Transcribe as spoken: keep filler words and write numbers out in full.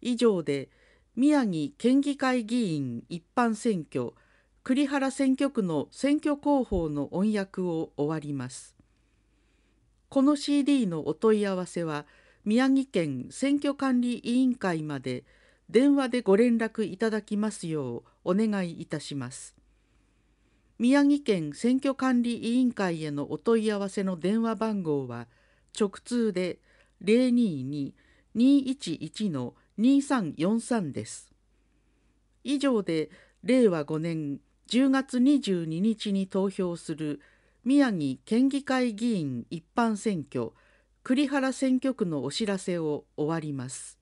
以上で宮城県議会議員一般選挙栗原選挙区の選挙広報の音訳を終わります。この シーディー のお問い合わせは宮城県選挙管理委員会まで電話でご連絡いただきますようお願いいたします。宮城県選挙管理委員会へのお問い合わせの電話番号は直通で ゼロにーにーにーいちいちのにーさんよんさん です。以上でれいわごねんじゅうがつにじゅうににちに投票する宮城県議会議員一般選挙栗原選挙区のお知らせを終わります。